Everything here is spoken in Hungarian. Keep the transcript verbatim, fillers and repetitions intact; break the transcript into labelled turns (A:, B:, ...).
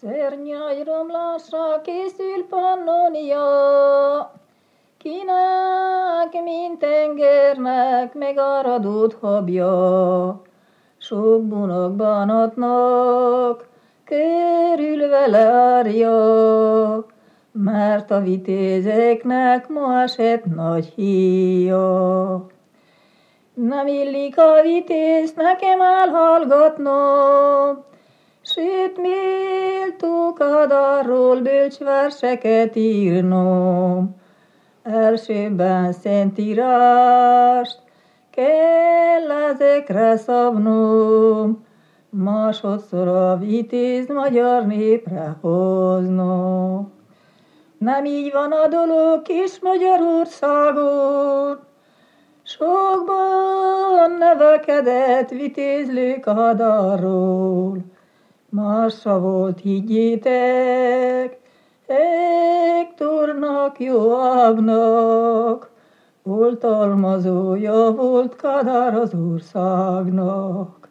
A: Szörnyű romlásra készül Pannonia, kinek, mint tengernek megáradott habja. Sok bunak bánatnak körül vele árja, mert a vitézeknek ma esett nagy híja. Nem illik a vitézt nekem elhallgatnom, sőt, méltó Kadarról bölcs verseket írnom. Elsőbben szentírást kell ezekre szabnom, másodszor a vitézt magyar népre hoznom. Nem így van a dolog kis Magyarországon, sokban nevelkedett vitézlő Kadarról. Másra volt, higgyétek, Hektornak, Joábnak, oltalmazója volt Kadár az országnak.